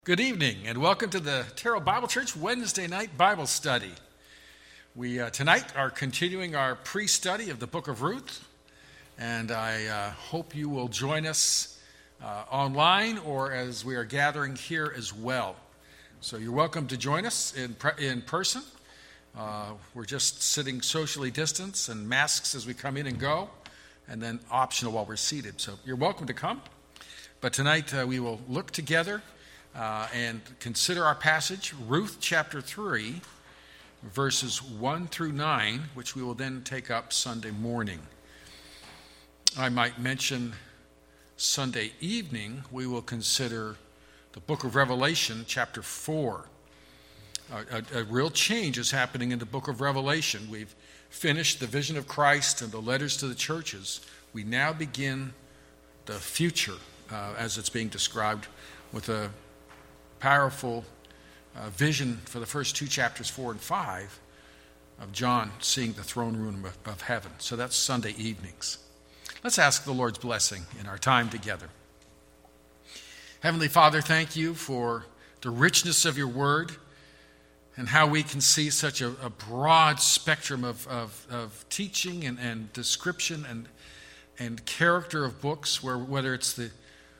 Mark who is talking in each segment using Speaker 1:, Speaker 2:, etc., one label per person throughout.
Speaker 1: Good evening and welcome to the Terrell Bible Church Wednesday night Bible study. We tonight are continuing our pre-study of the book of Ruth, and I hope you will join us online or as we are gathering here as well. So you're welcome to join us in person. We're just sitting socially distanced and masks as we come in and go, and then optional while we're seated. So you're welcome to come. But tonight we will look together and consider our passage, Ruth chapter 3, verses 1 through 9, which we will then take up Sunday morning. I might mention Sunday evening, we will consider the book of Revelation, chapter 4. A real change is happening in the book of Revelation. We've finished the vision of Christ and the letters to the churches. We now begin the future as it's being described with a powerful vision for the first two chapters, 4 and 5, of John seeing the throne room of heaven. So that's Sunday evenings. Let's ask the Lord's blessing in our time together. Heavenly Father, thank you for the richness of your word and how we can see such a broad spectrum of teaching and description and character of books, whether it's the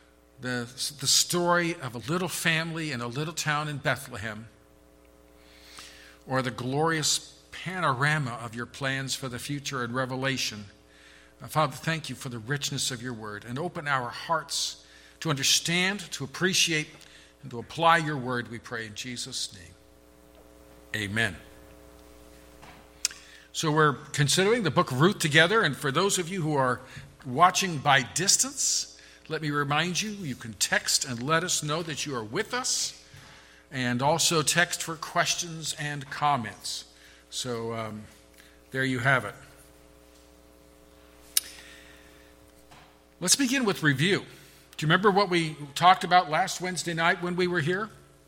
Speaker 1: story of a little family in a little town in Bethlehem, or the glorious panorama of your plans for the future in Revelation. Father, thank you for the richness of your word, and open our hearts to understand, to appreciate, and to apply your word, we pray in Jesus' name. Amen. So we're considering the book of Ruth together, and for those of you who are watching by distance, let me remind you, you can text and let us know that you are with us, and also text for questions and comments. So there you have it. Let's begin with review. Do you remember what we talked about last Wednesday night when we were here?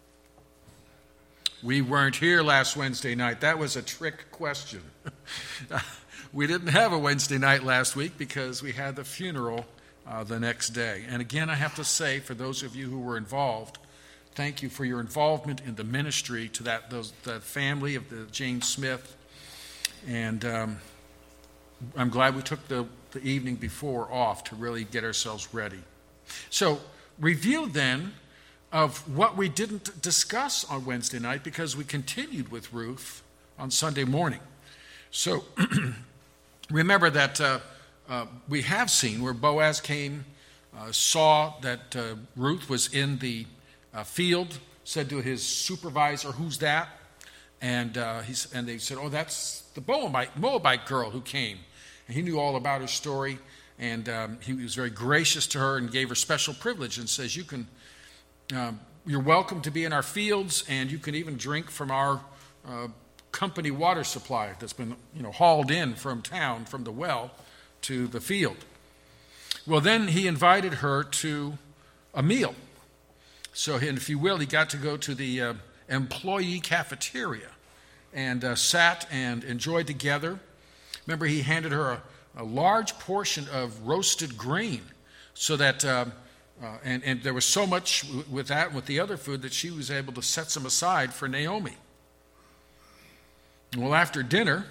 Speaker 1: We weren't here last Wednesday night. That was a trick question. We didn't have a Wednesday night last week because we had the funeral the next day. And again, I have to say, for those of you who were involved, thank you for your involvement in the ministry to that family of the James Smith. And I'm glad we took the evening before off to really get ourselves ready. So, review then of what we didn't discuss on Wednesday night because we continued with Ruth on Sunday morning. So, remember that we have seen where Boaz came, saw that Ruth was in the field, said to his supervisor, "Who's that?" And they said, "Oh, that's the Moabite girl who came." And he knew all about her story, and he was very gracious to her and gave her special privilege and says, "You're welcome to be in our fields, and you can even drink from our company water supply that's been hauled in from town, from the well to the field." Well, then he invited her to a meal. So, if you will, he got to go to the employee cafeteria and sat and enjoyed together. Remember, he handed her a large portion of roasted grain so that, and there was so much with that and with the other food that she was able to set some aside for Naomi. Well, after dinner,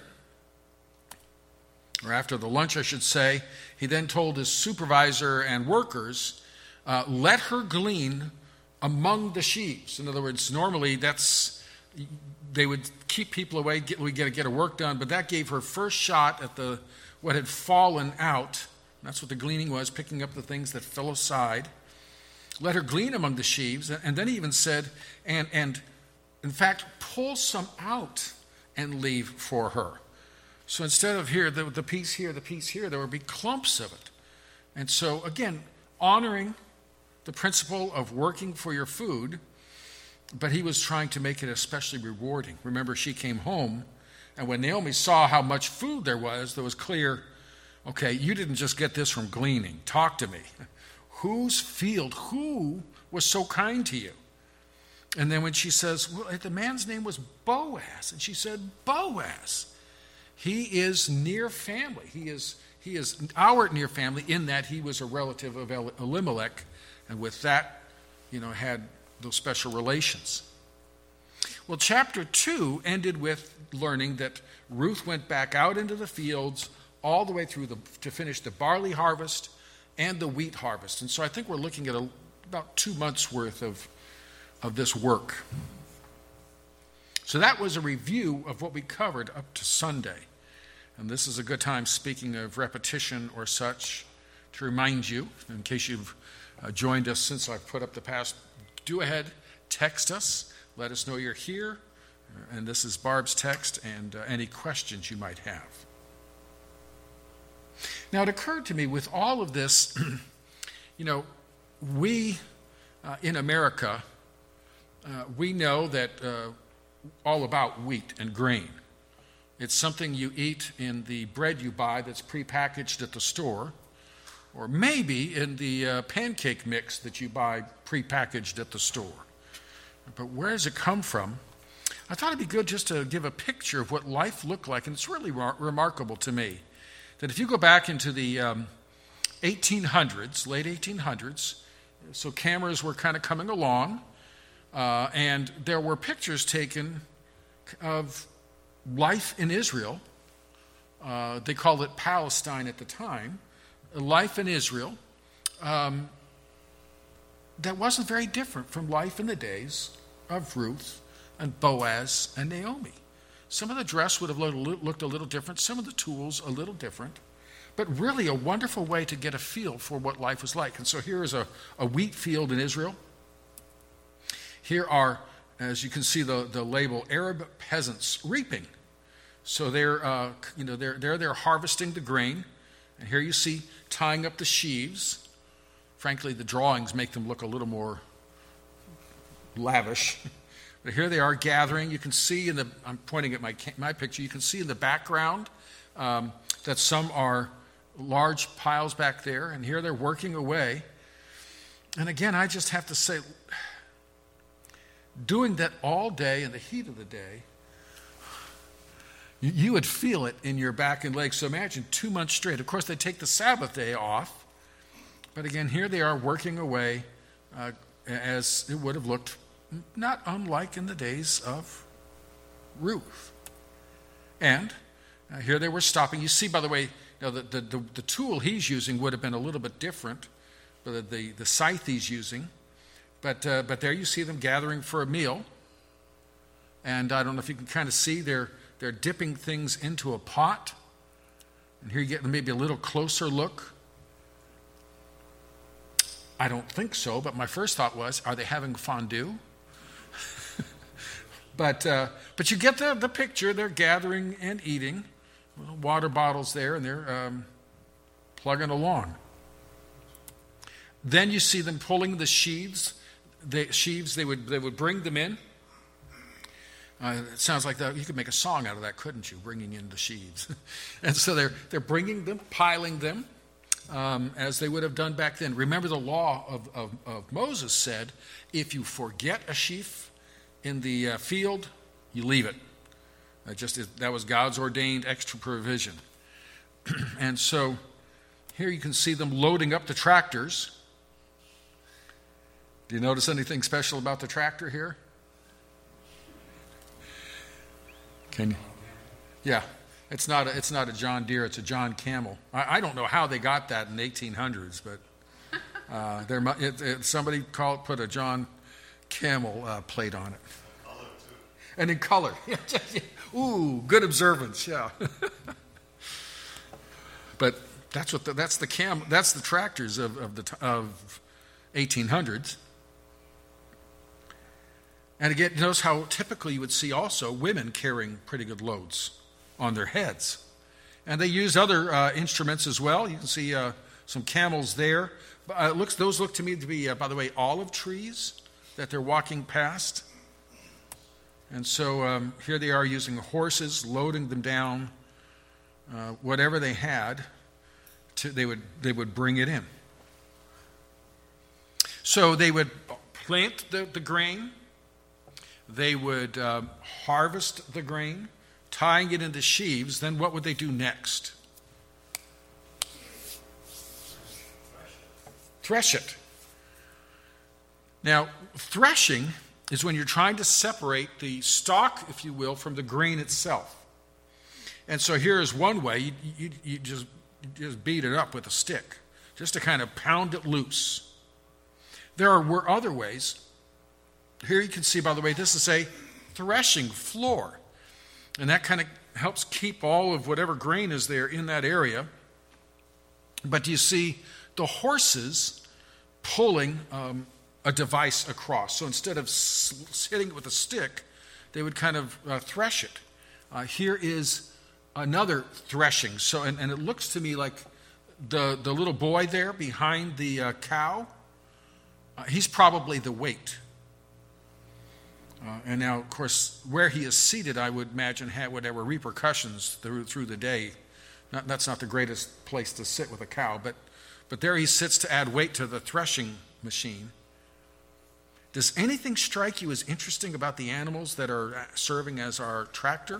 Speaker 1: or after the lunch, I should say, he then told his supervisor and workers, let her glean among the sheaves. In other words, normally they would keep people away, get her work done, but that gave her first shot at what had fallen out. That's what the gleaning was, picking up the things that fell aside. Let her glean among the sheaves, and then he even said, and in fact, pull some out and leave for her. So instead of here, the piece here, there would be clumps of it. And so, again, honoring the principle of working for your food, but he was trying to make it especially rewarding. Remember, she came home, and when Naomi saw how much food there was clear, okay, you didn't just get this from gleaning. Talk to me. Whose field, who was so kind to you? And then when she says, well, the man's name was Boaz, and she said, Boaz. He is near family. He is our near family in that he was a relative of Elimelech, and with that, had those special relations. Well, chapter 2 ended with learning that Ruth went back out into the fields all the way through to finish the barley harvest and the wheat harvest. And so I think we're looking at about 2 months' worth of this work. So that was a review of what we covered up to Sunday. And this is a good time, speaking of repetition or such, to remind you, in case you've joined us since I've put up the past, do ahead, text us, let us know you're here, and this is Barb's text, and any questions you might have. Now, it occurred to me with all of this, we in America, we know that all about wheat and grain. It's something you eat in the bread you buy that's prepackaged at the store, or maybe in the pancake mix that you buy prepackaged at the store. But where does it come from? I thought it'd be good just to give a picture of what life looked like, and it's really remarkable to me that if you go back into the 1800s, late 1800s, so cameras were kind of coming along, and there were pictures taken of life in Israel. They called it Palestine at the time. Life in Israel that wasn't very different from life in the days of Ruth and Boaz and Naomi. Some of the dress would have looked a little different, some of the tools a little different, but really a wonderful way to get a feel for what life was like. And so here is a wheat field in Israel. Here are, as you can see, the label, Arab peasants reaping. So they're harvesting the grain, and here you see tying up the sheaves. Frankly, the drawings make them look a little more lavish. But here they are gathering. You can see I'm pointing at my picture, you can see in the background that some are large piles back there, and here they're working away. And again, I just have to say, doing that all day in the heat of the day, you would feel it in your back and legs. So imagine 2 months straight. Of course, they take the Sabbath day off. But again, here they are working away as it would have looked not unlike in the days of Ruth. And here they were stopping. You see, by the way, the tool he's using would have been a little bit different, the scythe he's using. But there you see them gathering for a meal. And I don't know if you can kind of see they're dipping things into a pot. And here you get maybe a little closer look. I don't think so, but my first thought was, are they having fondue? But you get the picture. They're gathering and eating. Little water bottles there, and they're plugging along. Then you see them pulling the sheaves. They would bring them in. It sounds like that. You could make a song out of that, couldn't you? Bringing in the sheaves. And so they're bringing them, piling them, as they would have done back then. Remember, the law of Moses said, if you forget a sheaf in the field, you leave it. That was God's ordained extra provision. And so here you can see them loading up the tractors. Do you notice anything special about the tractor here? Can you? Yeah, it's not a John Deere, it's a John Camel. I don't know how they got that in the 1800s, but somebody put a John Camel plate on it. And in color. Ooh, good observance, yeah. But that's the tractors of 1800s. And again, notice how typically you would see also women carrying pretty good loads on their heads. And they use other instruments as well. You can see some camels there. Those look to me to be, by the way, olive trees that they're walking past. And so here they are using horses, loading them down, whatever they had, they would bring it in. So they would plant the grain. They would harvest the grain, tying it into sheaves. Then what would they do next? Thresh it. Now, threshing is when you're trying to separate the stalk, if you will, from the grain itself. And so here is one way. You just beat it up with a stick, just to kind of pound it loose. There were other ways. Here you can see, by the way, this is a threshing floor. And that kind of helps keep all of whatever grain is there in that area. But you see the horses pulling a device across. So instead of hitting it with a stick, they would kind of thresh it. Here is another threshing. So, and it looks to me like the little boy there behind the cow, he's probably the weight. And now, of course, where he is seated, I would imagine, had whatever repercussions through the day. That's not the greatest place to sit with a cow, but there he sits to add weight to the threshing machine. Does anything strike you as interesting about the animals that are serving as our tractor?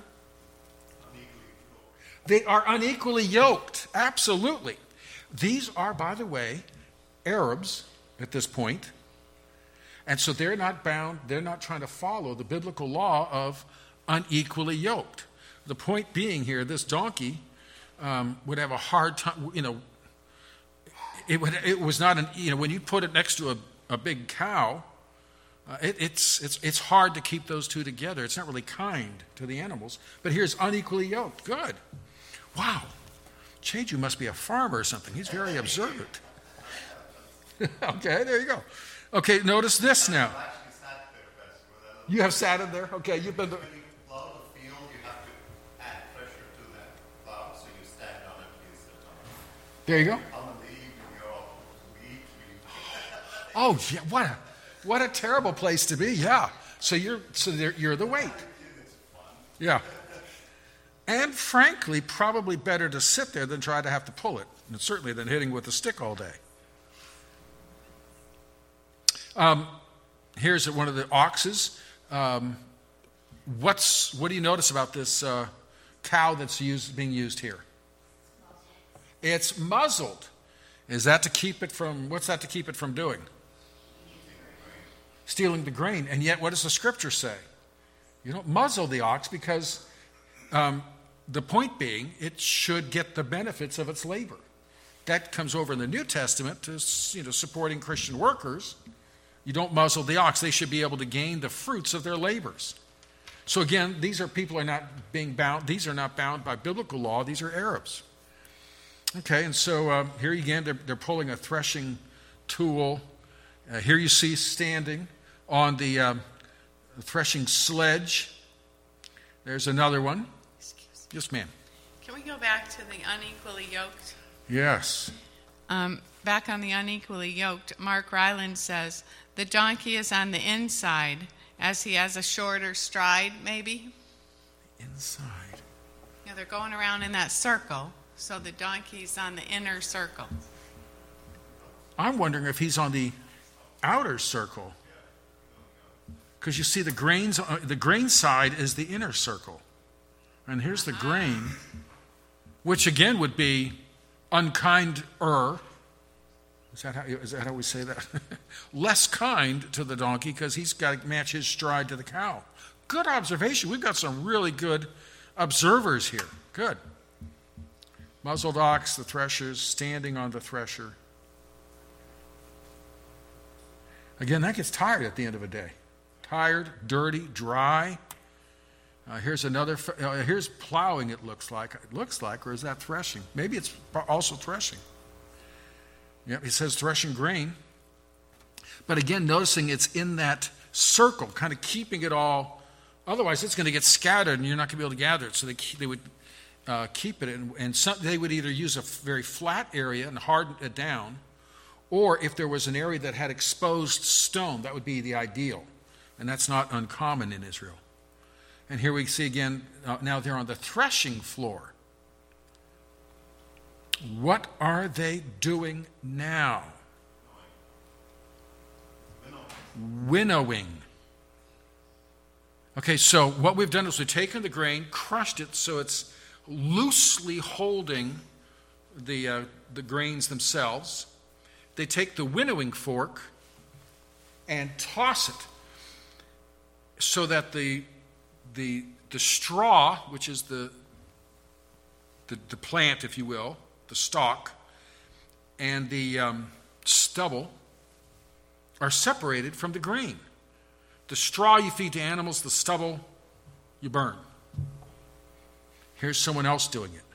Speaker 1: They are unequally yoked, absolutely. These are, by the way, Arabs at this point. And so they're not bound, they're not trying to follow the biblical law of unequally yoked. The point being here, this donkey would have a hard time, it was not when you put it next to a big cow, it's hard to keep those two together. It's not really kind to the animals. But here's unequally yoked. Good. Wow. Cheju must be a farmer or something. He's very observant. Okay, there you go. Okay, notice this now. You have sat in there? Okay, you've been there.
Speaker 2: When you plow the field, you have to add pressure to that plow, so you stand on it, you sit on it.
Speaker 1: There you go.
Speaker 2: On the lead, you're all weak.
Speaker 1: Oh, yeah, what a terrible place to be. Yeah. So you're the weight. Yeah. And frankly, probably better to sit there than try to have to pull it, and certainly than hitting with a stick all day. Here's one of the oxes. What do you notice about this cow that's being used here? It's muzzled. Is that to keep it from, what's that to keep it from doing? Stealing the grain. And yet, what does the scripture say? You don't muzzle the ox because the point being, it should get the benefits of its labor. That comes over in the New Testament to supporting Christian workers. You don't muzzle the ox. They should be able to gain the fruits of their labors. So again, people are not being bound. These are not bound by biblical law. These are Arabs. Okay, and so here again, they're pulling a threshing tool. Here you see standing on the threshing sledge. There's another one.
Speaker 3: Excuse me.
Speaker 1: Yes, ma'am.
Speaker 3: Can we go back to the unequally yoked?
Speaker 1: Yes.
Speaker 3: Back on the unequally yoked, Mark Ryland says, the donkey is on the inside as he has a shorter stride, maybe?
Speaker 1: Inside.
Speaker 3: Yeah, they're going around in that circle, so the donkey's on the inner circle.
Speaker 1: I'm wondering if he's on the outer circle. Because you see the grain side is the inner circle. And here's the grain, which again would be unkind-er. Is that how we say that? Less kind to the donkey because he's got to match his stride to the cow. Good observation. We've got some really good observers here. Good. Muzzled ox, the threshers, standing on the thresher. Again, that gets tired at the end of a day. Tired, dirty, dry. Here's another. Here's plowing. It looks like, or is that threshing? Maybe it's also threshing. Yep, it says threshing grain. But again, noticing it's in that circle, kind of keeping it all. Otherwise, it's going to get scattered, and you're not going to be able to gather it. So they would keep it, and they would either use a very flat area and harden it down, or if there was an area that had exposed stone, that would be the ideal. And that's not uncommon in Israel. And here we see again, now they're on the threshing floor. What are they doing now? Winnowing. Okay, so what we've done is we've taken the grain, crushed it so it's loosely holding the grains themselves. They take the winnowing fork and toss it so that the straw, which is the plant, if you will, the stalk, and the stubble are separated from the grain. The straw you feed to animals, the stubble you burn. Here's someone else doing it.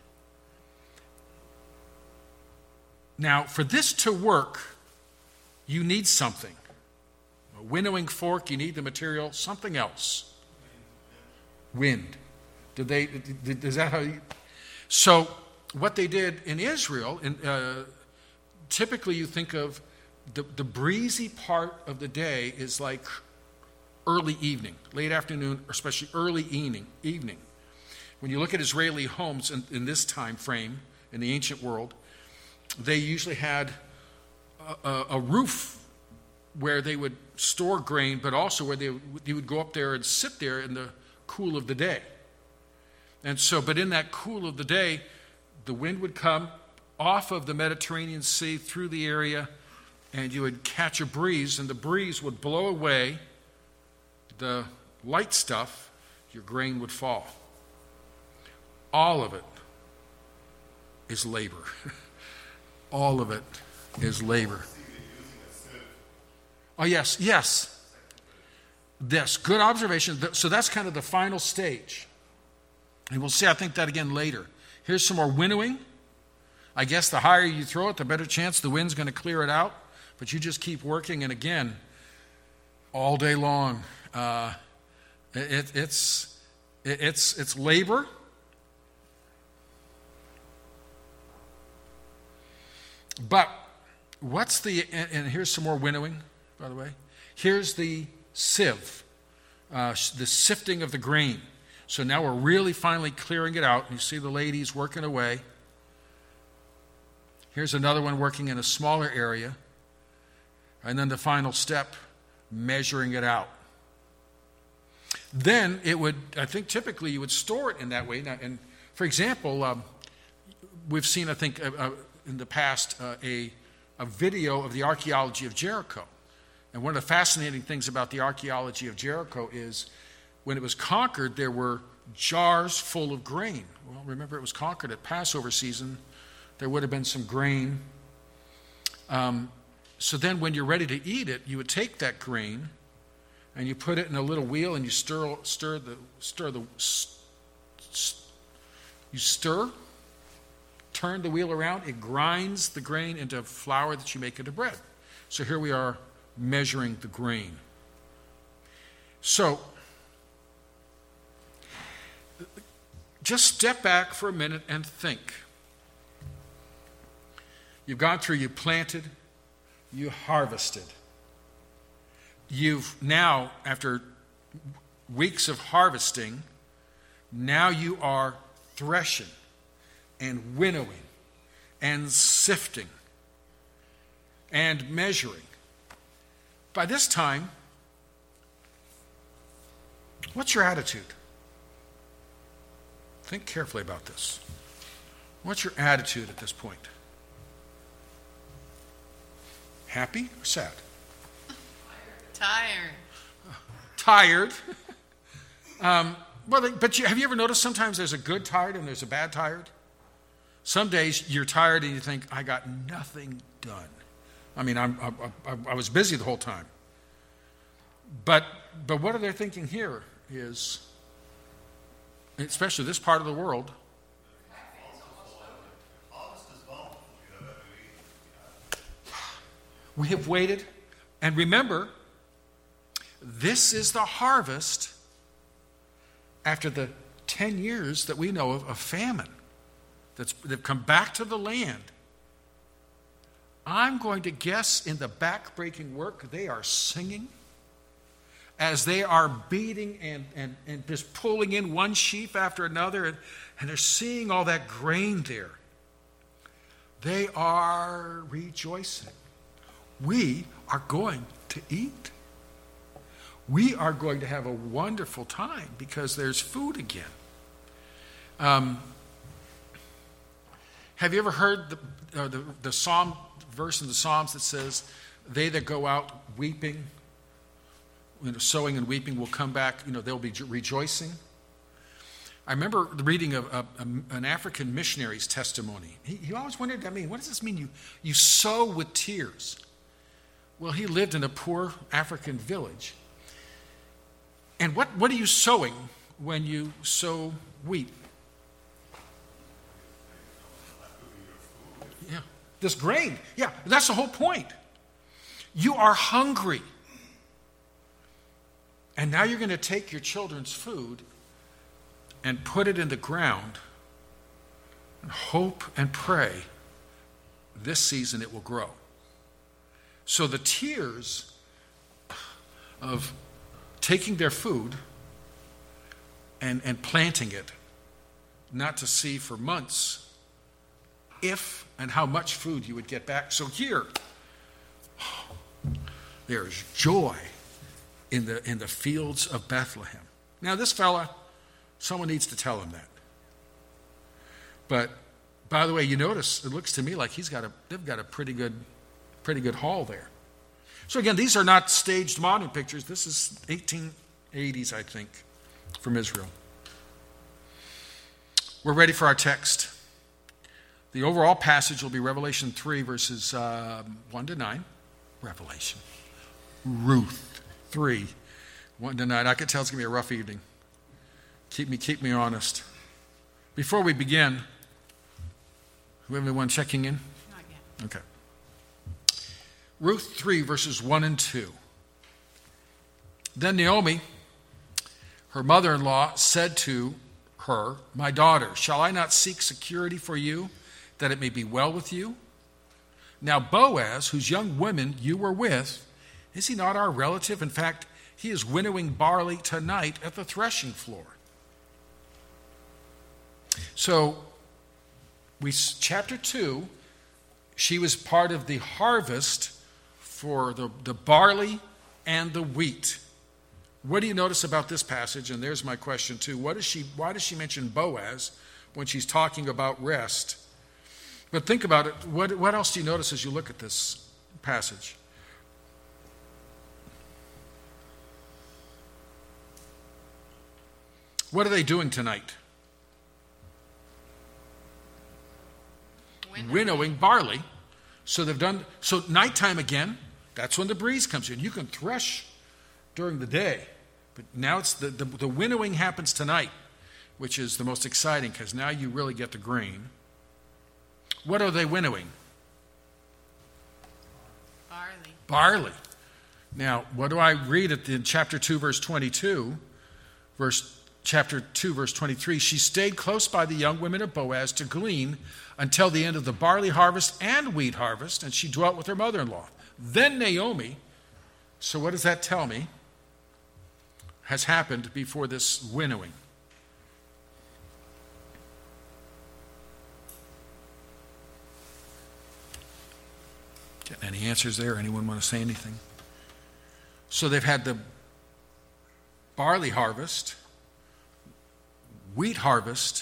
Speaker 1: Now, for this to work, you need something. A winnowing fork, you need the material, something else. Wind. Is that how you... So, what they did in Israel, typically you think of the breezy part of the day is like early evening, late afternoon, or especially early evening. When you look at Israeli homes in this time frame, in the ancient world, they usually had a roof where they would store grain, but also where you would go up there and sit there in the cool of the day. And so, but in that cool of the day, the wind would come off of the Mediterranean Sea through the area, and you would catch a breeze, and the breeze would blow away the light stuff, your grain would fall. All of it is labor. All of it is labor. Oh, yes. Yes, good observation. So that's kind of the final stage. And we'll see, I think, that again later. Here's some more winnowing. I guess the higher you throw it, the better chance the wind's going to clear it out. But you just keep working, and again, all day long. It's labor. But what's and here's some more winnowing, by the way. Here's the sieve, the sifting of the grain. So now we're really finally clearing it out. You see the ladies working away. Here's another one working in a smaller area. And then the final step, measuring it out. Then it would, I think typically you would store it in that way. Now, and for example, we've seen, I think, in the past, a video of the archaeology of Jericho. And one of the fascinating things about the archaeology of Jericho is when it was conquered, there were jars full of grain. Well, remember, it was conquered at Passover season. There would have been some grain. So then when you're ready to eat it, you would take that grain and you put it in a little wheel and you turn the wheel around, it grinds the grain into flour that you make into bread. So here we are measuring the grain. So just step back for a minute and think. You've gone through, you planted, you harvested. You've now, after weeks of harvesting, now you are threshing and winnowing and sifting and measuring. By this time, what's your attitude? Think carefully about this. What's your attitude at this point? Happy or sad? Tired. But have you ever noticed sometimes there's a good tired and there's a bad tired? Some days you're tired and you think, I got nothing done. I mean, I was busy the whole time. But what are they thinking here is, especially this part of the world, we have waited. And remember, this is the harvest after the 10 years that we know of famine. They've come back to the land. I'm going to guess in the back-breaking work, they are singing as they are beating and just pulling in one sheaf after another, and they're seeing all that grain there. They are rejoicing. We are going to eat. We are going to have a wonderful time because there's food again. Have you ever heard the Psalm verse in the Psalms that says, they that go out weeping sowing and weeping will come back, they'll be rejoicing. I remember reading an African missionary's testimony. He always wondered, what does this mean? You sow with tears. Well, he lived in a poor African village. And what are you sowing when you sow wheat? Yeah, this grain. Yeah, that's the whole point. You are hungry. And now you're going to take your children's food and put it in the ground and hope and pray this season it will grow. So the tears of taking their food and planting it, not to see for months if and how much food you would get back. So here, there's joy in the fields of Bethlehem. Now this fella, someone needs to tell him that. But by the way, you notice it looks to me like they've got a pretty good haul there. So again, these are not staged modern pictures. This is 1880s, I think, from Israel. We're ready for our text. The overall passage will be Revelation 3, verses 1 to 9. Revelation. Ruth 3, 1 to 9. I can tell it's going to be a rough evening. Keep me honest. Before we begin, do we have anyone checking in?
Speaker 3: Not yet.
Speaker 1: Okay. Ruth 3, verses 1 and 2. Then Naomi, her mother-in-law, said to her, "My daughter, shall I not seek security for you, that it may be well with you? Now Boaz, whose young women you were with, is he not our relative? In fact, he is winnowing barley tonight at the threshing floor." So, chapter 2, she was part of the harvest for the barley and the wheat. What do you notice about this passage? And there's my question too. Why does she mention Boaz when she's talking about rest? But think about it. What else do you notice as you look at this passage? What are they doing tonight? Winnowing barley. So nighttime again, that's when the breeze comes in. You can thresh during the day, but now it's the winnowing happens tonight, which is the most exciting because now you really get the grain. What are they winnowing? Barley. Now, what do I read in chapter 2, verse 22? Chapter 2, verse 23, she stayed close by the young women of Boaz to glean until the end of the barley harvest and wheat harvest, and she dwelt with her mother-in-law. Then Naomi, so what does that tell me, has happened before this winnowing? Getting any answers there? Anyone want to say anything? So they've had the barley harvest, wheat harvest,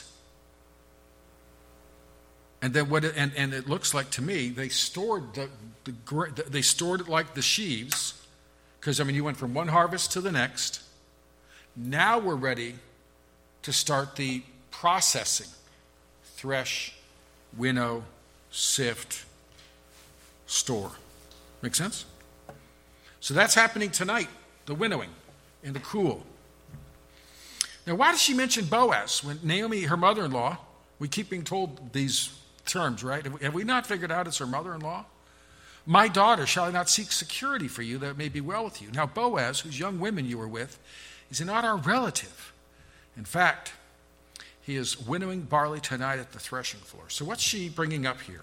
Speaker 1: and then and it looks like to me they stored they stored it like the sheaves, because you went from one harvest to the next. Now we're ready to start the processing: thresh, winnow, sift, store. Make sense? So that's happening tonight, the winnowing in the cool. Now, why does she mention Boaz when Naomi, her mother-in-law, we keep being told these terms, right? Have we not figured out it's her mother-in-law? My daughter, shall I not seek security for you that it may be well with you? Now, Boaz, whose young women you were with, is not our relative. In fact, he is winnowing barley tonight at the threshing floor. So what's she bringing up here?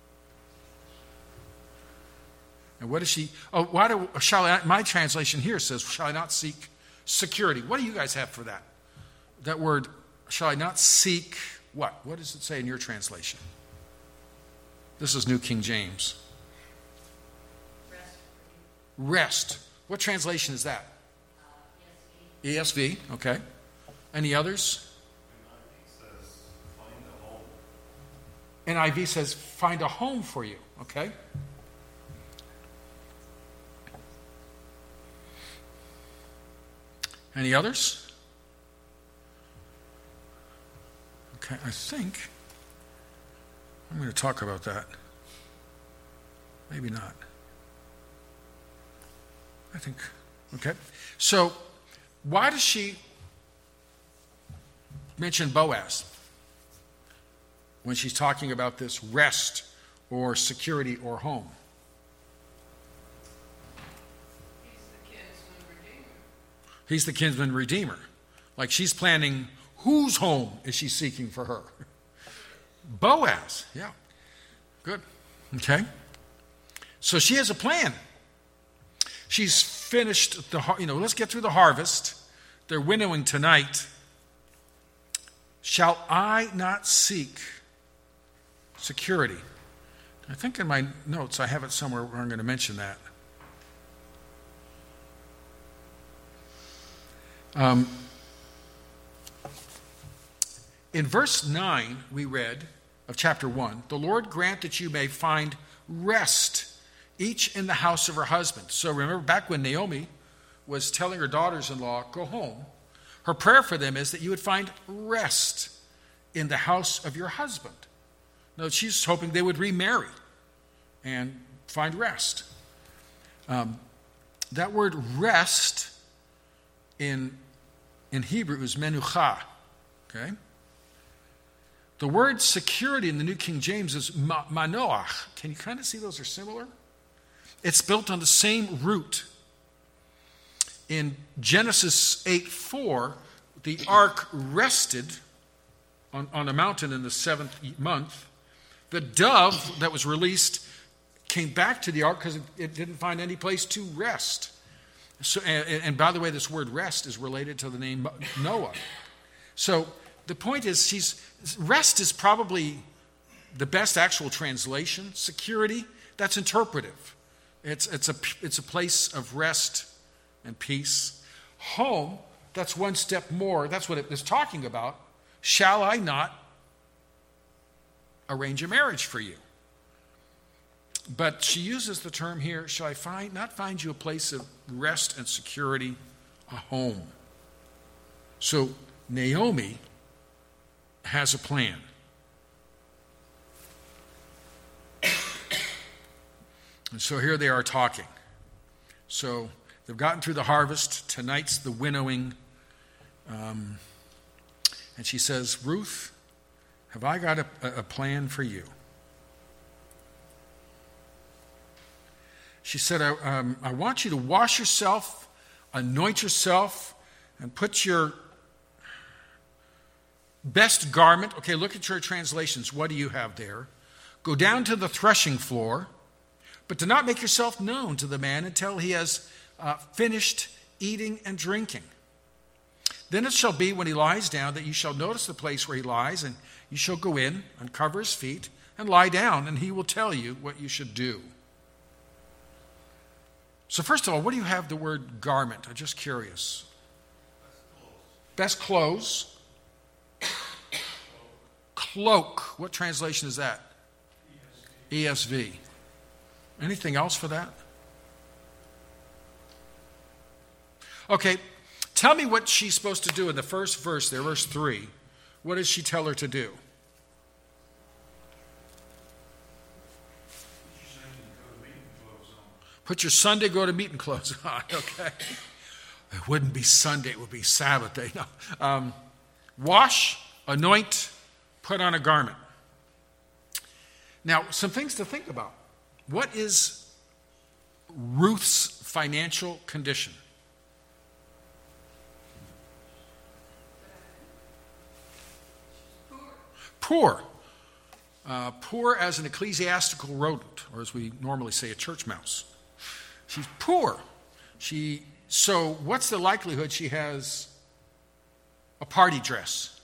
Speaker 1: And what is she? My translation here says, shall I not seek security? What do you guys have for that? That word, shall I not seek what? What does it say in your translation? This is New King James. Rest. What translation is that? ESV. Okay. Any others? NIV says, find a home for you. Okay. Any others? Okay, I think I'm going to talk about that. Maybe not. I think, okay. So, why does she mention Boaz when she's talking about this rest or security or home? He's the kinsman redeemer. Like she's planning whose home is she seeking for her? Boaz. Yeah. Good. Okay. So she has a plan. She's finished let's get through the harvest. They're winnowing tonight. Shall I not seek security? I think in my notes I have it somewhere where I'm going to mention that. In verse 9, we read of chapter 1, the Lord grant that you may find rest, each in the house of her husband. So remember, back when Naomi was telling her daughters-in-law, go home, her prayer for them is that you would find rest in the house of your husband. No, she's hoping they would remarry and find rest. That word rest in Hebrew is menucha. Okay? The word security in the New King James is manoach. Can you kind of see those are similar? It's built on the same root. In Genesis 8:4, the ark rested on a mountain in the 7th month. The dove that was released came back to the ark because it didn't find any place to rest. So, and by the way, this word rest is related to the name Noah. So the point is, rest is probably the best actual translation. Security, that's interpretive. It's a place of rest and peace. Home, that's one step more. That's what it is talking about. Shall I not arrange a marriage for you? But she uses the term here, shall I not find you a place of rest and security, a home? So Naomi has a plan. And so here they are talking. So they've gotten through the harvest. Tonight's the winnowing. And she says, Ruth, have I got a plan for you? She said, I want you to wash yourself, anoint yourself, and put your best garment. Okay, look at your translations. What do you have there? Go down to the threshing floor, but do not make yourself known to the man until he has finished eating and drinking. Then it shall be when he lies down that you shall notice the place where he lies, and you shall go in, uncover his feet, and lie down, and he will tell you what you should do. So first of all, what do you have the word garment? I'm just curious. Best clothes. Cloak. What translation is that? ESV. Anything else for that? Okay, tell me what she's supposed to do in the first verse there, verse 3. What does she tell her to do? Put your Sunday go-to-meeting clothes on, okay? It wouldn't be Sunday, it would be Sabbath day. No. Wash, anoint, put on a garment. Now, some things to think about. What is Ruth's financial condition? Poor. Poor as an ecclesiastical rodent, or as we normally say, a church mouse. She's poor. So what's the likelihood she has a party dress?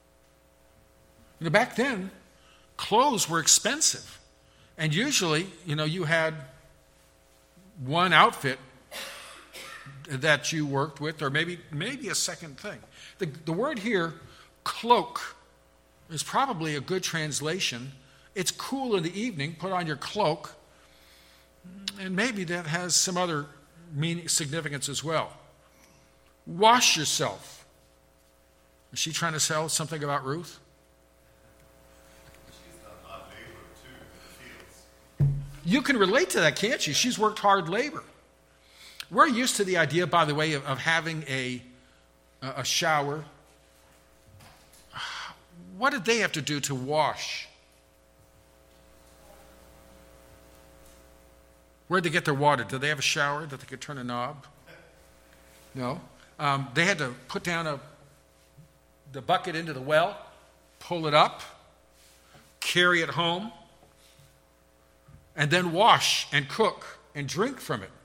Speaker 1: Back then, clothes were expensive. And usually, you had one outfit that you worked with, or maybe a second thing. The word here, cloak, is probably a good translation. It's cool in the evening, put on your cloak. And maybe that has some other significance as well. Wash yourself. Is she trying to sell something about Ruth?
Speaker 2: She's done hard labor too in the fields.
Speaker 1: You can relate to that, can't you? She's worked hard labor. We're used to the idea, by the way, of having a shower. What did they have to do to wash? Where'd they get their water? Did they have a shower that they could turn a knob? No. They had to put down the bucket into the well, pull it up, carry it home, and then wash and cook and drink from it.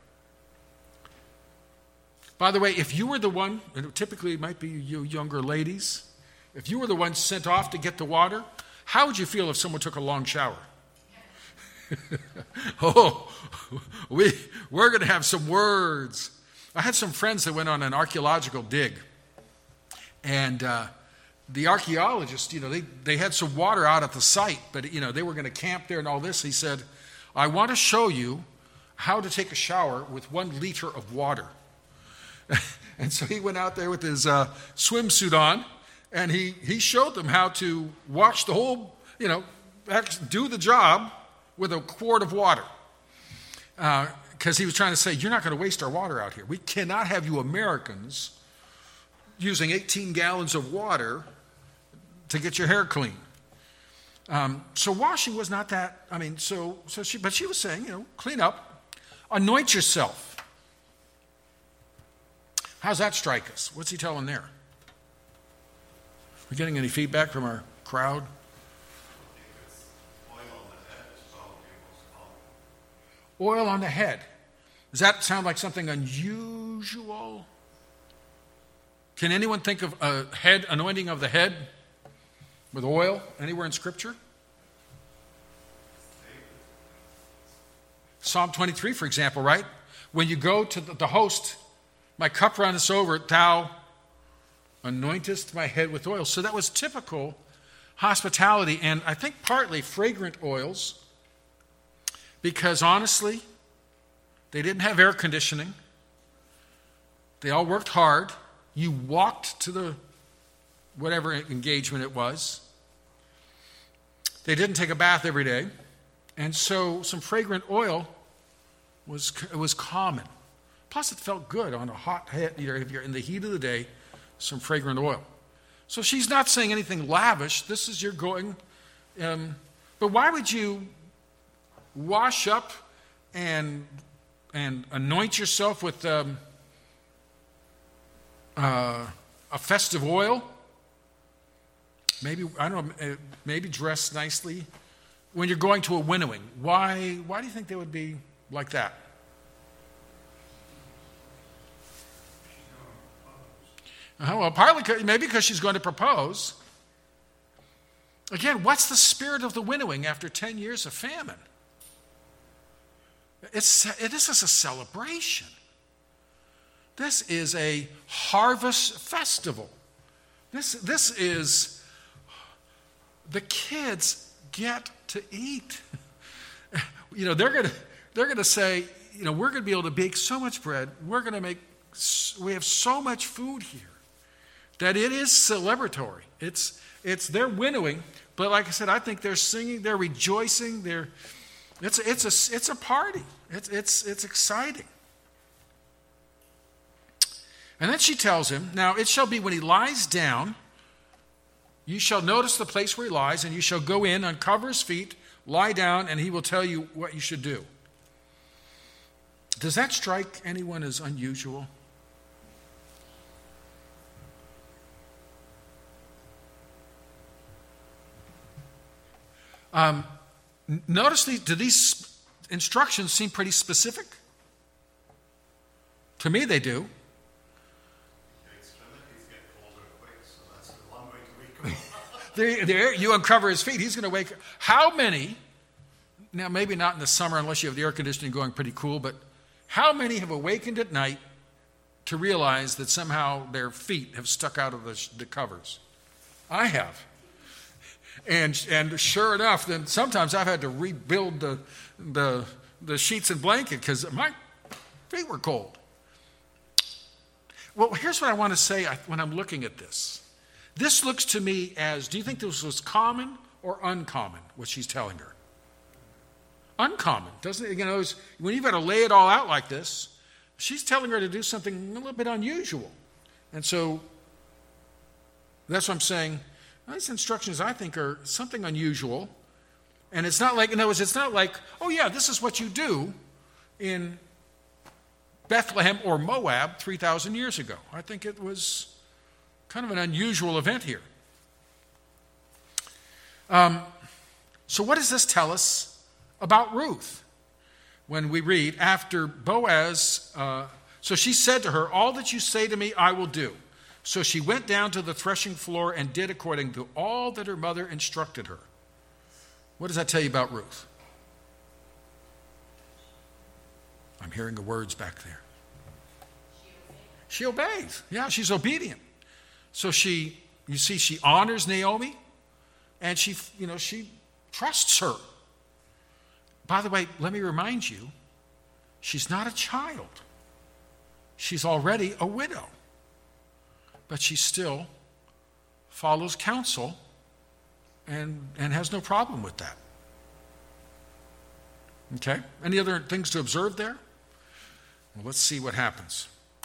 Speaker 1: By the way, if you were the one, and typically it might be you younger ladies, if you were the one sent off to get the water, how would you feel if someone took a long shower? Oh, we're going to have some words. I had some friends that went on an archaeological dig, and the archaeologists, they had some water out at the site, but they were going to camp there and all this. He said, "I want to show you how to take a shower with 1 liter of water." And so he went out there with his swimsuit on, and he showed them how to wash the whole, do the job with a quart of water. Because he was trying to say, you're not going to waste our water out here. We cannot have you Americans using 18 gallons of water to get your hair clean. So washing was not that, but she was saying, clean up, anoint yourself. How's that strike us? What's he telling there? We getting any feedback from our crowd? Oil on the head. Does that sound like something unusual? Can anyone think of a head anointing of the head with oil anywhere in Scripture? Psalm 23, for example, right? When you go to the host, my cup runneth over, thou anointest my head with oil. So that was typical hospitality, and I think partly fragrant oils, because honestly, they didn't have air conditioning. They all worked hard. You walked to the whatever engagement it was. They didn't take a bath every day. And so some fragrant oil was common. Plus, it felt good on a hot head. If you're in the heat of the day, some fragrant oil. So she's not saying anything lavish. This is your going. But why would you wash up and anoint yourself with a festive oil? Maybe, I don't know, maybe dress nicely. When you're going to a winnowing, why do you think they would be like that? Well, partly maybe because she's going to propose. Again, what's the spirit of the winnowing after 10 years of famine? This is a celebration. This is a harvest festival. This is, the kids get to eat. They're going to say, we're going to be able to bake so much bread. We have so much food here that it is celebratory. It's their winnowing, but like I said, I think they're singing, they're rejoicing, it's a party. It's exciting. And then she tells him, now it shall be when he lies down, you shall notice the place where he lies, and you shall go in, uncover his feet, lie down, and he will tell you what you should do. Does that strike anyone as unusual? Notice do these instructions seem pretty specific? To me, they do.
Speaker 2: Your extremities get colder quick, so that's one way to wake him up.
Speaker 1: There, you uncover his feet. He's going to wake up. How many, now maybe not in the summer unless you have the air conditioning going pretty cool, but how many have awakened at night to realize that somehow their feet have stuck out of the covers? I have. And sure enough, then sometimes I've had to rebuild the sheets and blanket because my feet were cold. Well, here's what I want to say when I'm looking at this. This looks to me as, do you think this was common or uncommon, what she's telling her? Uncommon, doesn't it? When you've got to lay it all out like this, she's telling her to do something a little bit unusual. And so that's what I'm saying. These instructions, I think, are something unusual. And it's not like, in other words, it's not like, oh yeah, this is what you do in Bethlehem or Moab 3,000 years ago. I think it was kind of an unusual event here. So what does this tell us about Ruth? When we read, after Boaz, so she said to her, all that you say to me, I will do. So she went down to the threshing floor and did according to all that her mother instructed her. What does that tell you about Ruth? I'm hearing the words back there. She obeys. Yeah, she's obedient. So she honors Naomi, and she trusts her. By the way, let me remind you, she's not a child. She's already a widow. But she still follows counsel and has no problem with that. Okay? Any other things to observe there? Well, let's see what happens.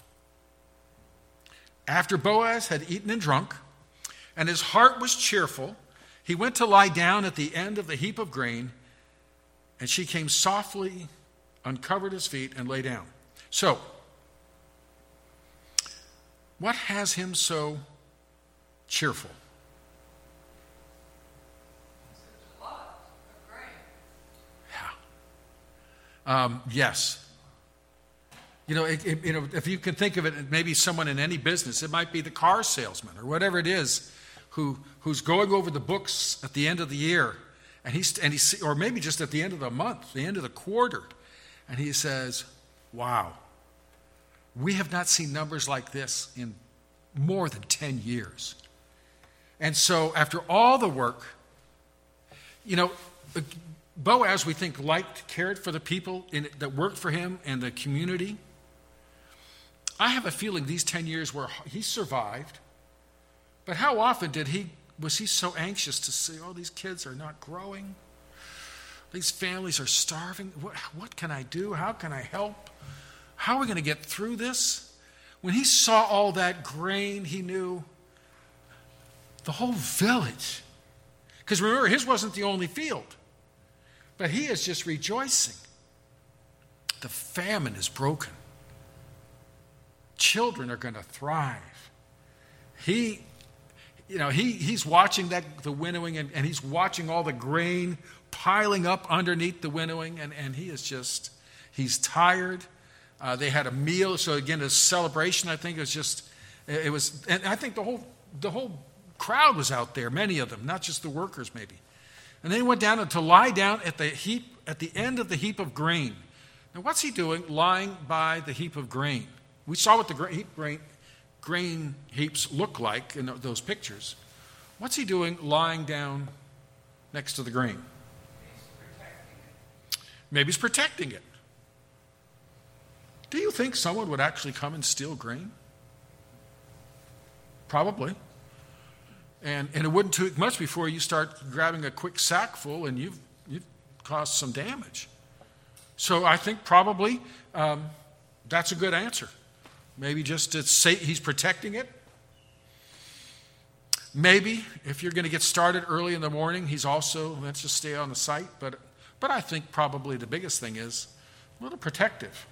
Speaker 1: After Boaz had eaten and drunk, and his heart was cheerful, he went to lie down at the end of the heap of grain, and she came softly, uncovered his feet, and lay down. So, what has him so cheerful? Yeah. Yes. If you can think of it, maybe someone in any business, it might be the car salesman or whatever it is, who's going over the books at the end of the year, or maybe just at the end of the month, the end of the quarter, and he says, "Wow, we have not seen numbers like this in more than 10 years." And so, after all the work, Boaz, we think, cared for the people that worked for him and the community. I have a feeling these 10 years where he survived, but how often was he so anxious to see, oh, these kids are not growing, these families are starving, what can I do, how can I help, how are we going to get through this? When he saw all that grain, he knew the whole village, because remember, his wasn't the only field, but he is just rejoicing. The famine is broken. Children are going to thrive. He's watching the winnowing, and he's watching all the grain piling up underneath the winnowing, and he's tired. They had a meal, so again, a celebration. I think it was, and I think the whole crowd was out there, many of them, not just the workers maybe. And then he went down to lie down at the end of the heap of grain. Now, what's he doing lying by the heap of grain? We saw what the grain heaps look like in those pictures. What's he doing lying down next to the grain? Maybe he's protecting it. Do you think someone would actually come and steal grain? Probably. And it wouldn't take much before you start grabbing a quick sack full and you've caused some damage. So I think probably that's a good answer. Maybe just to say he's protecting it. Maybe if you're going to get started early in the morning, he's also, let's just stay on the site. But I think probably the biggest thing is a little protective.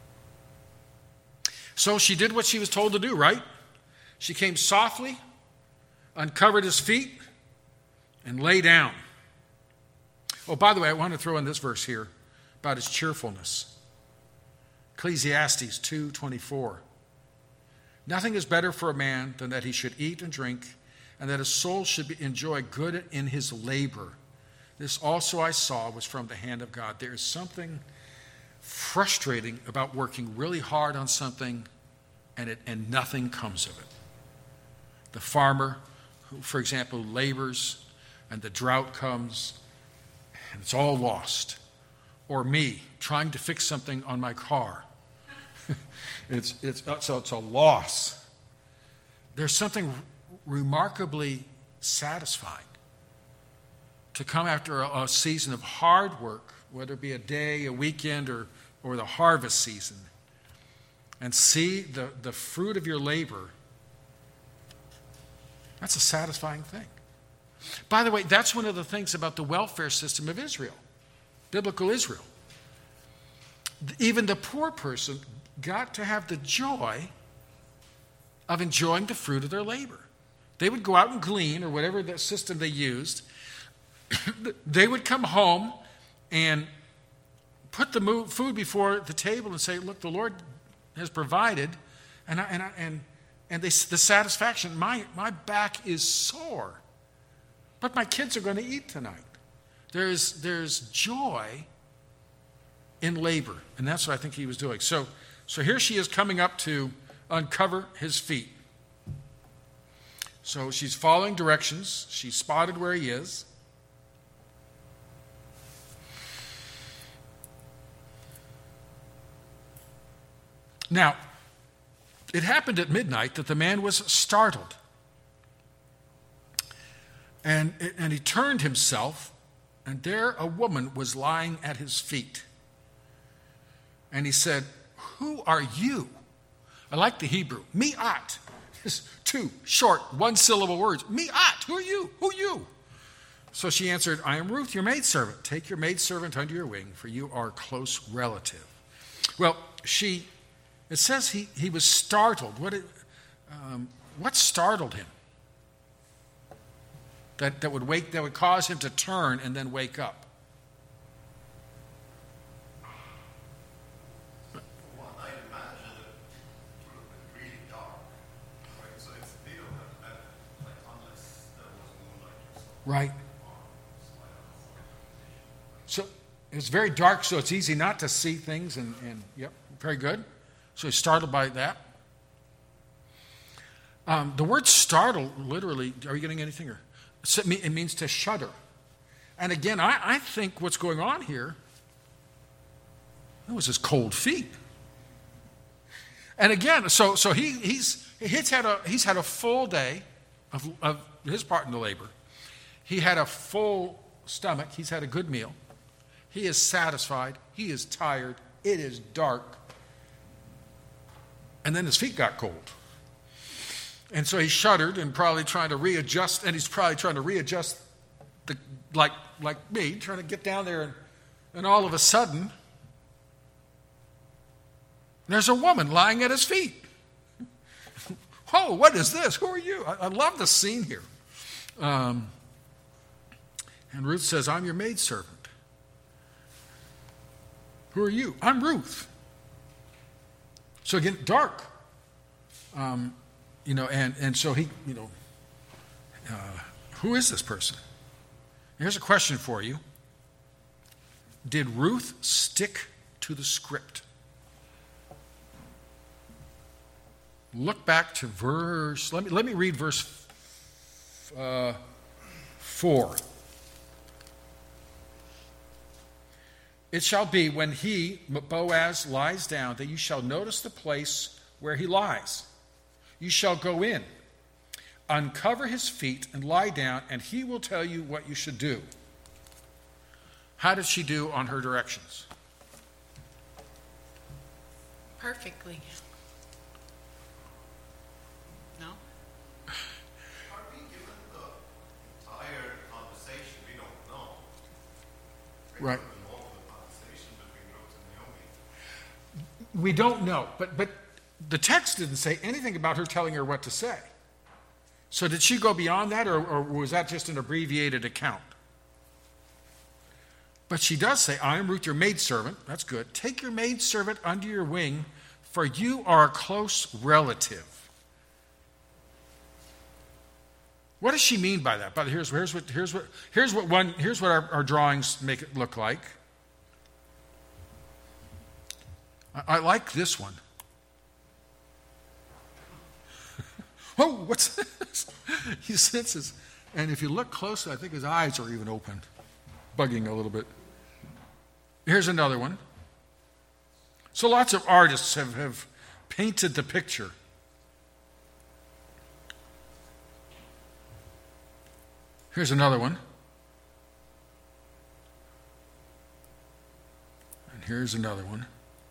Speaker 1: So she did what she was told to do, right? She came softly, uncovered his feet, and lay down. Oh, by the way, I want to throw in this verse here about his cheerfulness. Ecclesiastes 2:24. Nothing is better for a man than that he should eat and drink, and that his soul should enjoy good in his labor. This also I saw was from the hand of God. There is something frustrating about working really hard on something and nothing comes of it. The farmer who, for example, labors and the drought comes and it's all lost. Or me trying to fix something on my car So it's a loss. There's something remarkably satisfying to come after a season of hard work, whether it be a day, a weekend, or the harvest season, and see the fruit of your labor. That's a satisfying thing. By the way, that's one of the things about the welfare system of Israel, biblical Israel. Even the poor person got to have the joy of enjoying the fruit of their labor. They would go out and glean, or whatever the system they used. They would come home and put the food before the table and say, look, the Lord has provided, and the satisfaction, my back is sore, but my kids are going to eat tonight. There's joy in labor, and that's what I think he was doing. So here she is coming up to uncover his feet. So she's following directions. She's spotted where he is. Now, it happened at midnight that the man was startled. And he turned himself, and there a woman was lying at his feet. And he said, "Who are you?" I like the Hebrew. Mi'at. Just two short, one-syllable words. Mi'at. Who are you? Who are you? So she answered, "I am Ruth, your maidservant. Take your maidservant under your wing, for you are a close relative." Well, it says he was startled. What startled him? That would cause him to turn and then wake up.
Speaker 2: Well, I imagine it would have been really dark, right? So it's they don't have like unless there was moonlight or something.
Speaker 1: Right. So it's very dark, so it's easy not to see things, and yep, very good. So he's startled by that. The word startle, literally, are you getting anything? It means to shudder. And again, I think what's going on here, it was his cold feet. And again, so he's had a full day of his part in the labor. He had a full stomach. He's had a good meal. He is satisfied. He is tired. It is dark. And then his feet got cold. And so he shuddered and probably trying to readjust, and he's probably trying to readjust, like me, trying to get down there, and all of a sudden, there's a woman lying at his feet. Whoa, what is this? Who are you? I love the scene here. And Ruth says, "I'm your maidservant." Who are you? I'm Ruth. So again, dark. And so he, who is this person? Here's a question for you. Did Ruth stick to the script? Look back to let me read verse 4. "It shall be when he, Boaz, lies down, that you shall notice the place where he lies. You shall go in, uncover his feet, and lie down, and he will tell you what you should do." How did she do on her directions?
Speaker 3: Perfectly. No?
Speaker 2: Are we given the entire conversation? We don't know.
Speaker 1: Right.
Speaker 2: The conversation between Ruth and Naomi.
Speaker 1: We don't know, but the text didn't say anything about her telling her what to say. So did she go beyond that, or was that just an abbreviated account? But she does say, "I am Ruth, your maidservant." That's good. "Take your maidservant under your wing, for you are a close relative." What does she mean by that? But here's what our drawings make it look like. I like this one. Oh, what's this? He senses, and if you look closely, I think his eyes are even open, bugging a little bit. Here's another one. So lots of artists have painted the picture. Here's another one. And here's another one.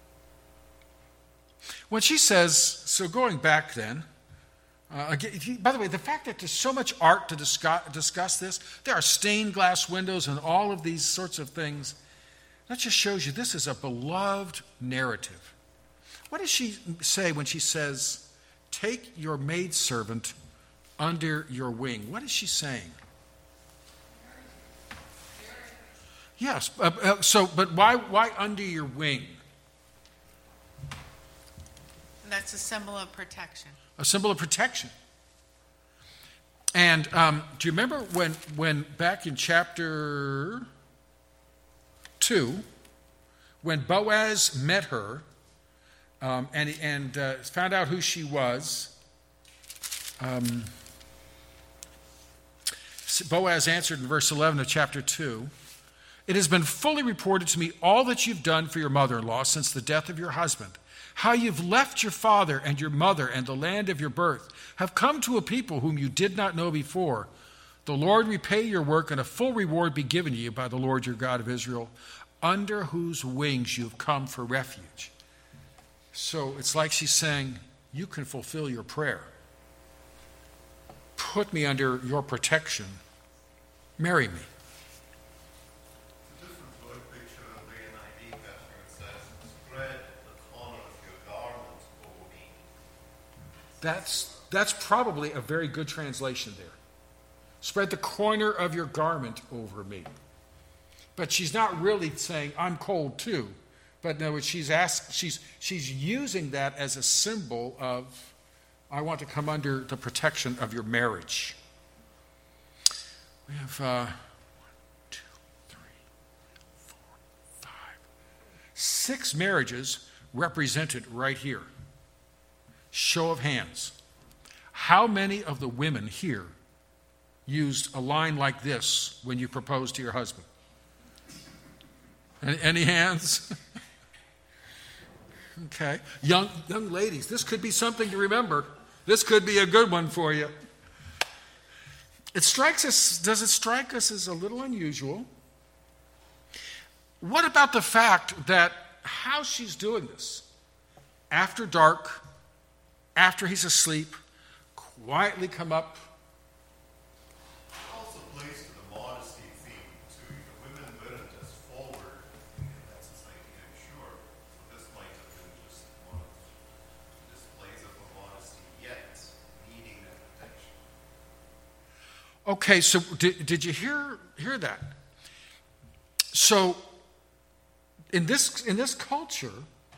Speaker 1: When she says, so going back then, again, by the way, the fact that there's so much art to discuss this, there are stained glass windows and all of these sorts of things, that just shows you this is a beloved narrative. What does she say when she says, take your maidservant under your wing? What is she saying? Yes, but why under your wing?
Speaker 3: That's a symbol of protection.
Speaker 1: A symbol of protection. And do you remember when back in chapter 2, when Boaz met her and found out who she was, Boaz answered in verse 11 of chapter 2, "It has been fully reported to me all that you've done for your mother-in-law since the death of your husband, how you've left your father and your mother and the land of your birth, have come to a people whom you did not know before. The Lord repay your work, and a full reward be given you by the Lord your God of Israel, under whose wings you've come for refuge." So it's like she's saying, you can fulfill your prayer. Put me under your protection. Marry me. That's probably a very good translation there. Spread the corner of your garment over me. But she's not really saying, I'm cold too. But no, she's using that as a symbol of, I want to come under the protection of your marriage. We have 1, 2, 3, 4, 5, 6 marriages represented right here. Show of hands. How many of the women here used a line like this when you proposed to your husband? Any hands? Okay. Young ladies, this could be something to remember. This could be a good one for you. Does it strike us as a little unusual? What about the fact that how she's doing this? After dark, after he's asleep, quietly come up.
Speaker 2: Also plays to the modesty theme, too. The women weren't as forward in that society, I'm sure. So this might have been just one of the displays of a modesty, yet needing that protection.
Speaker 1: Okay, so did you hear that? So in this culture,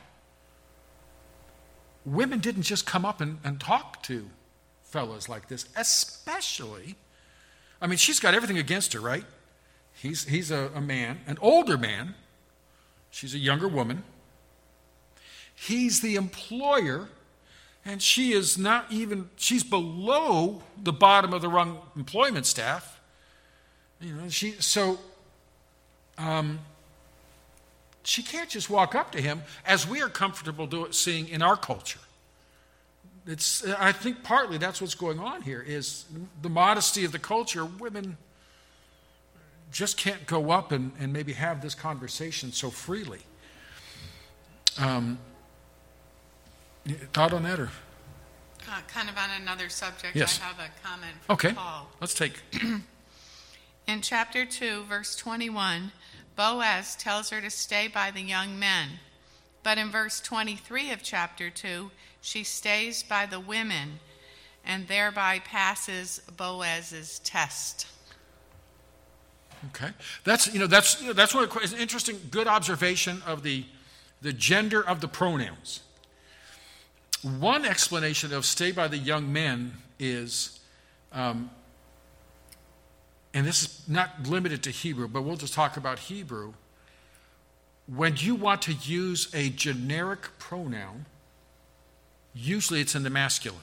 Speaker 1: women didn't just come up and talk to fellas like this, especially, I mean, she's got everything against her, right? He's a man, an older man. She's a younger woman. He's the employer, and she's below the bottom of the rung employment staff. You know, she can't just walk up to him as we are comfortable seeing in our culture. I think partly that's what's going on here is the modesty of the culture. Women just can't go up and maybe have this conversation so freely. Thought on that? Or?
Speaker 3: Kind of on another subject,
Speaker 1: Yes.
Speaker 3: I have a comment from
Speaker 1: Okay,
Speaker 3: Paul.
Speaker 1: let's take.
Speaker 3: In chapter 2, verse 21, Boaz tells her to stay by the young men. But in verse 23 of chapter 2, she stays by the women and thereby passes Boaz's test.
Speaker 1: Okay, that's what it's an interesting, good observation of the gender of the pronouns. One explanation of stay by the young men is, and this is not limited to Hebrew, but we'll just talk about Hebrew. When you want to use a generic pronoun, usually it's in the masculine.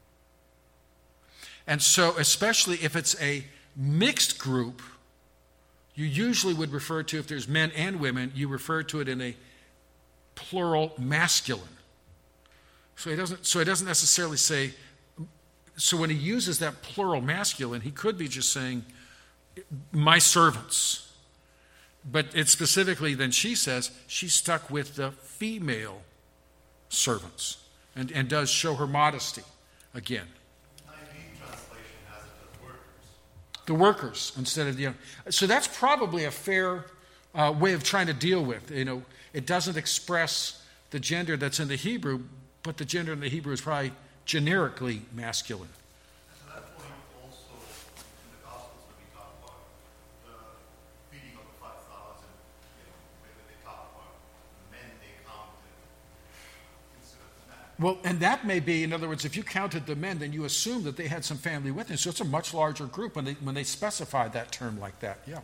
Speaker 1: And so, especially if it's a mixed group, you usually would refer to, if there's men and women, you refer to it in a plural masculine. So he doesn't necessarily say, so when he uses that plural masculine, he could be just saying, my servants. But it's specifically, then she says, she's stuck with the female servants and does show her modesty again.
Speaker 2: IV translation has it as workers.
Speaker 1: The workers instead of the young. So that's probably a fair way of trying to deal with. It doesn't express the gender that's in the Hebrew, but the gender in the Hebrew is probably generically masculine.
Speaker 2: To that point, also in the Gospels, when we talk about the feeding of the 5,000, when they talk about the men they counted instead of the men.
Speaker 1: Well, and that may be, in other words, if you counted the men, then you assume that they had some family with them. So it's a much larger group when they specify that term like that. Yeah.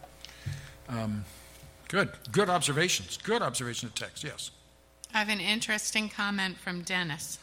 Speaker 1: Good observations. Good observation of text, yes.
Speaker 3: I have an interesting comment from Dennis.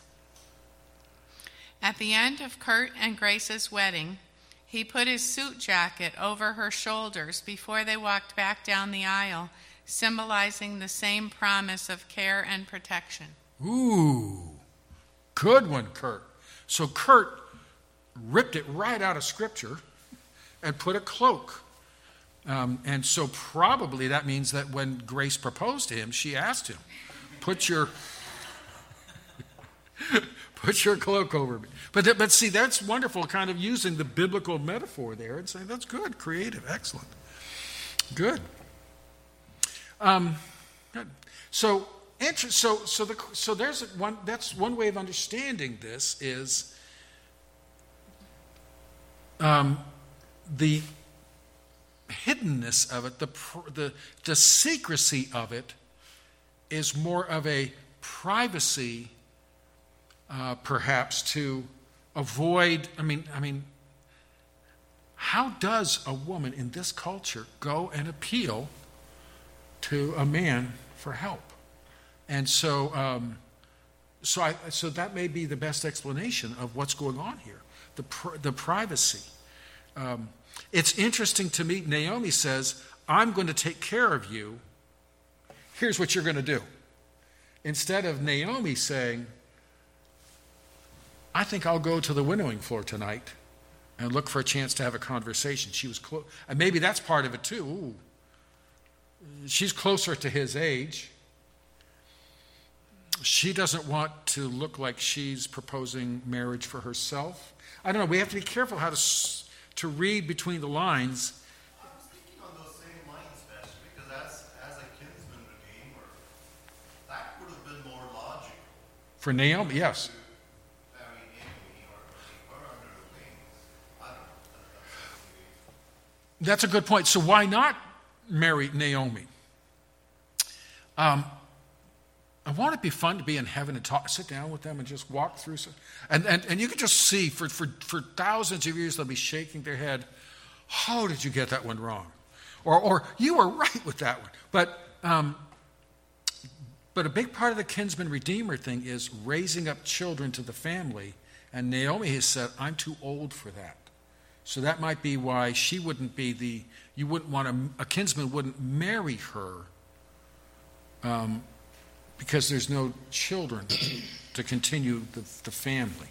Speaker 3: At the end of Kurt and Grace's wedding, he put his suit jacket over her shoulders before they walked back down the aisle, symbolizing the same promise of care and protection.
Speaker 1: Ooh, good one, Kurt. So Kurt ripped it right out of Scripture and put a cloak. And so probably that means that when Grace proposed to him, she asked him, put your cloak over me. But see, that's wonderful, kind of using the biblical metaphor there and saying, that's good, creative, excellent. Good. Good. So there's one. That's one way of understanding this is the hiddenness of it, the secrecy of it, is more of a privacy, perhaps, to avoid. I mean, how does a woman in this culture go and appeal to a man for help? And so that may be the best explanation of what's going on here, the privacy. It's interesting to me, Naomi says, I'm going to take care of you. Here's what you're going to do. Instead of Naomi saying, I think I'll go to the winnowing floor tonight and look for a chance to have a conversation. She was close. And maybe that's part of it too. Ooh. She's closer to his age. She doesn't want to look like she's proposing marriage for herself. I don't know. We have to be careful how to read between the lines.
Speaker 2: I was thinking on those same lines, Pastor, because as a kinsman redeemer, that would have been more logical.
Speaker 1: For Naomi, yes.
Speaker 2: To marry Naomi or take her under the wings. I don't know.
Speaker 1: That's a good point. So why not marry Naomi? I want it to be fun to be in heaven and sit down with them and just walk through. And you can just see for thousands of years they'll be shaking their head. How did you get that one wrong? Or you were right with that one. But a big part of the kinsman redeemer thing is raising up children to the family. And Naomi has said, I'm too old for that. So that might be why she wouldn't be you wouldn't want a kinsman wouldn't marry her. Because there's no children to continue the family.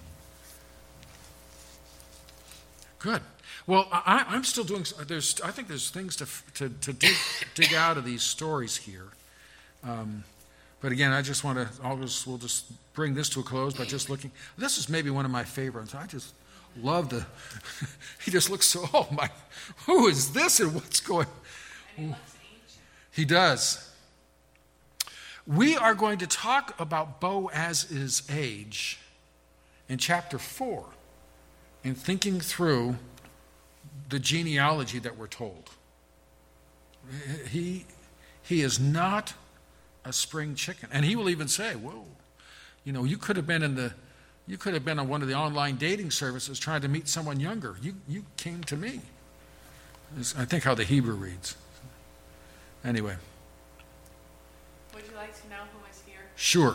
Speaker 1: Good. Well, I'm still doing. I think there's things to dig out of these stories here. But again, I just want to. We'll just bring this to a close by just looking. This is maybe one of my favorites. I just love the. He just looks so. Oh my! Who is this and what's going?
Speaker 3: And he looks ancient.
Speaker 1: He does. We are going to talk about Boaz's age in chapter 4 in thinking through the genealogy that we're told. He is not a spring chicken. And he will even say, whoa, you could have been on one of the online dating services trying to meet someone younger. You came to me. I think how the Hebrew reads. Anyway.
Speaker 3: Would you like to know who is here?
Speaker 1: Sure.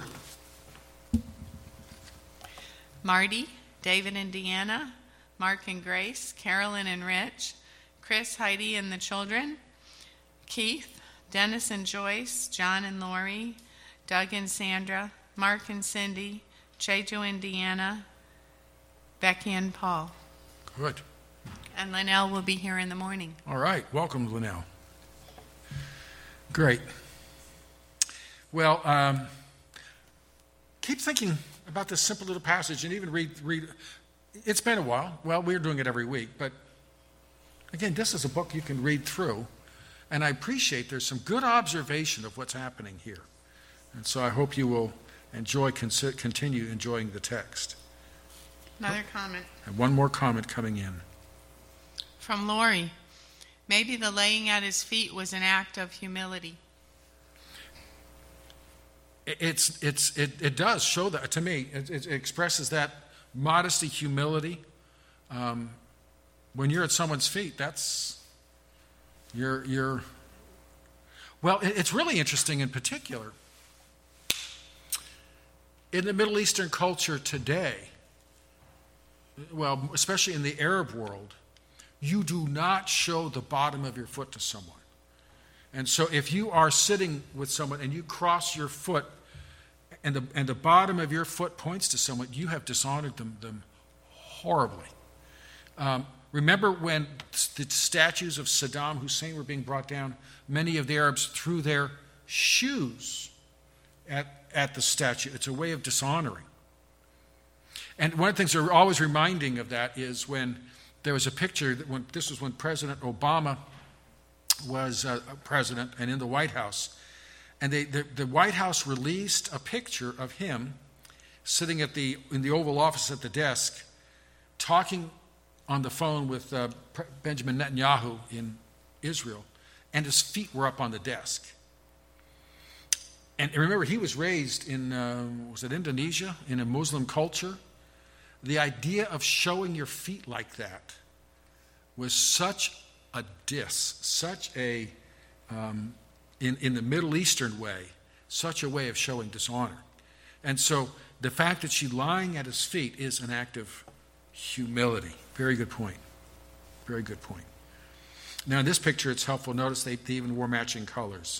Speaker 3: Marty, David and Deanna, Mark and Grace, Carolyn and Rich, Chris, Heidi and the children, Keith, Dennis and Joyce, John and Lori, Doug and Sandra, Mark and Cindy, Jeju and Deanna, Becky and Paul.
Speaker 1: Good.
Speaker 3: And Linnell will be here in the morning.
Speaker 1: All right. Welcome, Linnell. Great. Well, keep thinking about this simple little passage and even read. It's been a while. Well, we're doing it every week. But again, this is a book you can read through. And I appreciate there's some good observation of what's happening here. And so I hope you will continue enjoying the text.
Speaker 3: Another comment.
Speaker 1: And one more comment coming in.
Speaker 3: From Lori. Maybe the laying at his feet was an act of humility.
Speaker 1: It does show that to me. It expresses that modesty, humility. When you're at someone's feet, that's you're. Well, it's really interesting in particular. In the Middle Eastern culture today, well, especially in the Arab world, you do not show the bottom of your foot to someone. And so if you are sitting with someone and you cross your foot and the bottom of your foot points to someone, you have dishonored them horribly. Remember when the statues of Saddam Hussein were being brought down, many of the Arabs threw their shoes at the statue. It's a way of dishonoring. And one of the things they're always reminding of that is when there was a picture, this was when President Obama was president and in the White House. And the White House released a picture of him sitting in the Oval Office at the desk, talking on the phone with Benjamin Netanyahu in Israel, and his feet were up on the desk. And remember, he was raised in, was it Indonesia, in a Muslim culture? The idea of showing your feet like that was such a such a, in the Middle Eastern way, such a way of showing dishonor. And so the fact that she's lying at his feet is an act of humility. Very good point. Very good point. Now in this picture, it's helpful. Notice they even wore matching colors.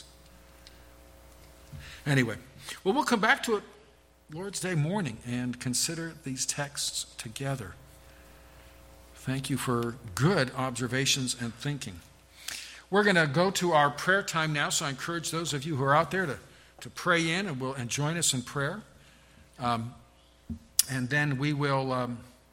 Speaker 1: Anyway, well, we'll come back to it Lord's Day morning and consider these texts together. Thank you for good observations and thinking. We're going to go to our prayer time now, so I encourage those of you who are out there to pray in and join us in prayer. And then we'll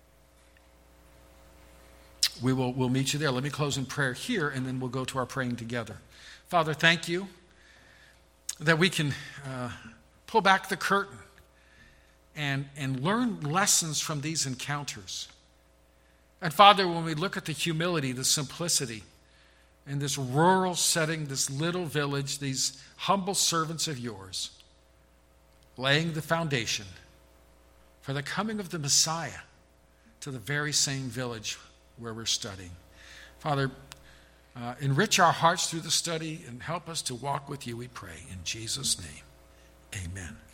Speaker 1: meet you there. Let me close in prayer here, and then we'll go to our praying together. Father, thank you that we can pull back the curtain and learn lessons from these encounters. And Father, when we look at the humility, the simplicity, in this rural setting, this little village, these humble servants of yours, laying the foundation for the coming of the Messiah to the very same village where we're studying. Father, enrich our hearts through the study and help us to walk with you, we pray. In Jesus' name, amen.